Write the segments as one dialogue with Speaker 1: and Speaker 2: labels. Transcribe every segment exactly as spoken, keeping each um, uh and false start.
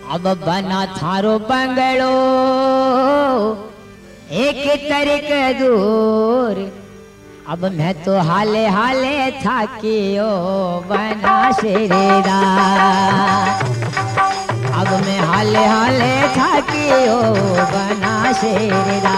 Speaker 1: अब बना थारो बंगलो एक तरीक दूर। अब मैं तो हाले हाले थाकियो बना शेरेदा। अब मैं हाले हाले थाकियो बना शेरेदा।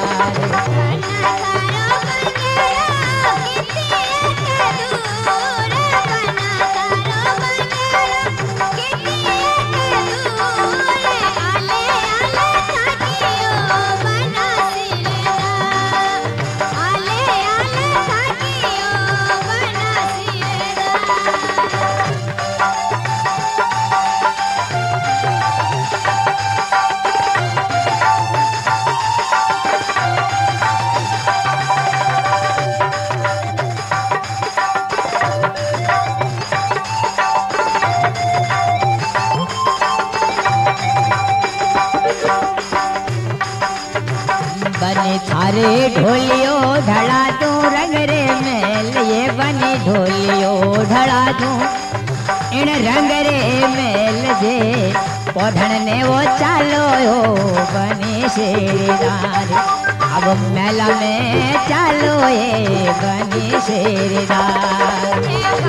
Speaker 1: बनी थारे ढोलियो ढड़ा दूं रंग रे मेल। ये बनी ढोलियो ढड़ा दूं इन रंग रे मेल जे पौधन ने वो चालो हो बनी शेरदार। अब मेला में चालो ये बनी शेरदार।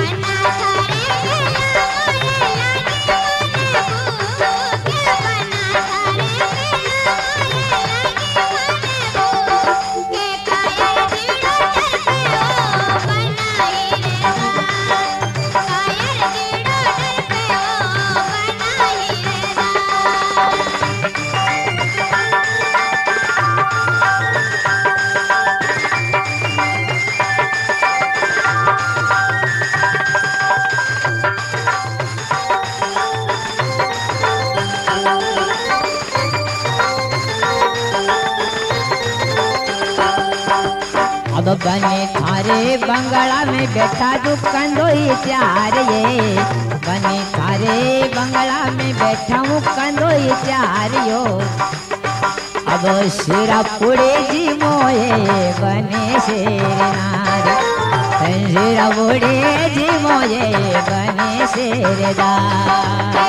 Speaker 1: अब बने थारे बंगला में बैठा दुकान ही चार। ये बने थारे बंगला में बैठा हूँ कंदोई चार यो। अब सिरा पुड़े जी मोए बने शेरनार। सिरा पुड़े जी मोए बने शेरदार।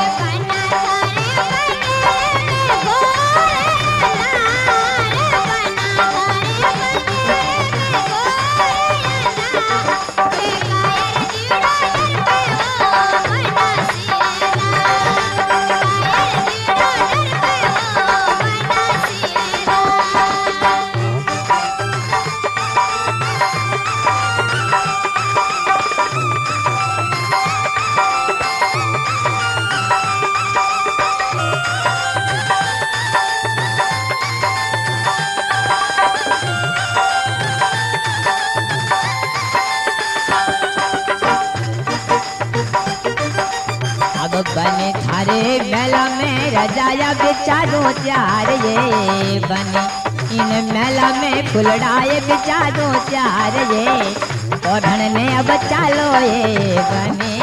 Speaker 1: बने थारे मेला में रजाया बिचारो चार। ये बने इन मेला में फुलड़ाए बिचारो चार। ये पौधन ने अब चालो ये बने।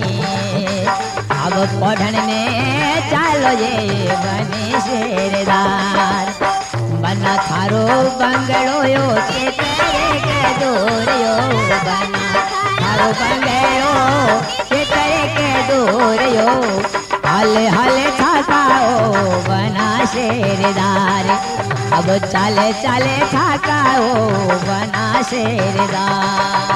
Speaker 1: अब पौधन ने चालो ये बने शेरदार। बना थारो बंगलो यो के तेरे के दूर यो। बना थारो बंगलो के तेरे के दूर यो। हाले हाले थाकाओ बना शेरदार। अब चाले चाले थाकाओ बना शेरदार।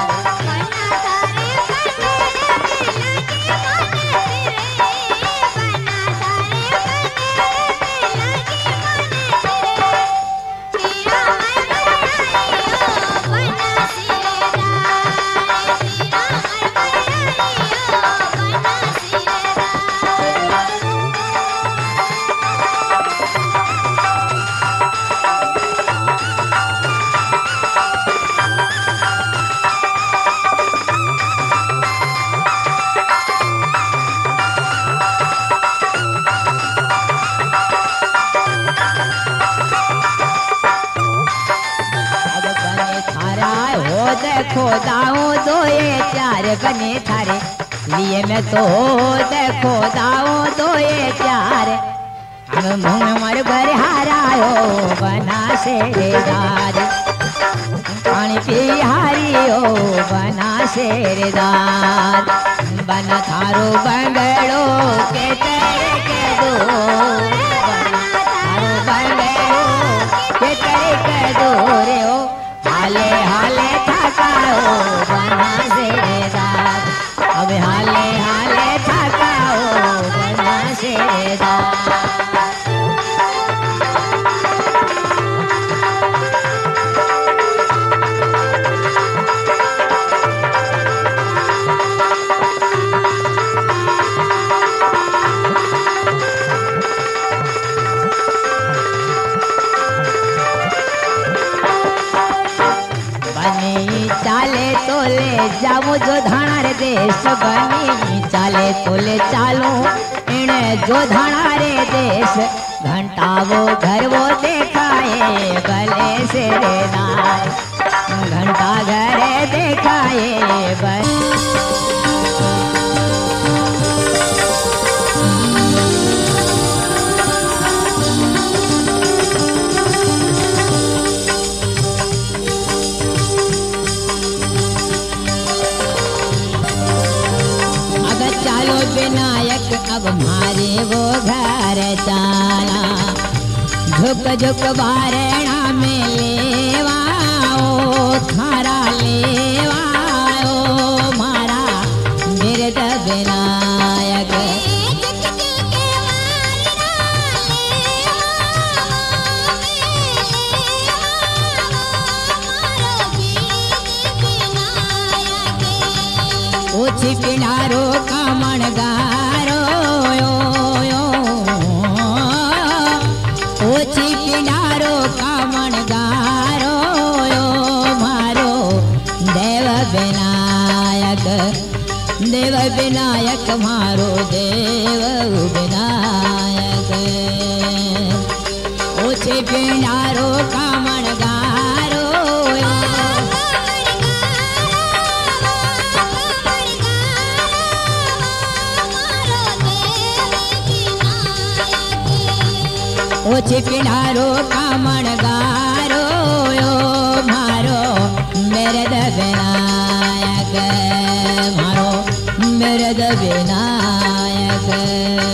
Speaker 1: देखो दाऊं दो ये चार बने थारे लिए मैं तो देखो दाऊं दो ये चार। हम मुँह मर भर हारायो बना शेरदार। पानी पी हारियो बना शेरदार। बना थारो बंगलो के तेरे के दो जाऊं जो धाना रे देश बनी चाले तोले चालू इने जो धाना रे देश घंटा वो घर वो देखाए भले से रे नार घंटा घर देखाए भले विनायक अब मारे वो घर चाला झुक झुक बारणा में लेवाओ थारा लेवाओ मारा बिरद विनायक ओछी किनारो का मणगारो यो यो ओछी किनारो का मणगारो यो मारो देव विनायक देव विनायक मारो देव विनायक ओछी किनारो का मणगारो यो ओछे किनारो का मणगारो यो मारो मेरे द विनायक मारो मेरे द विनायक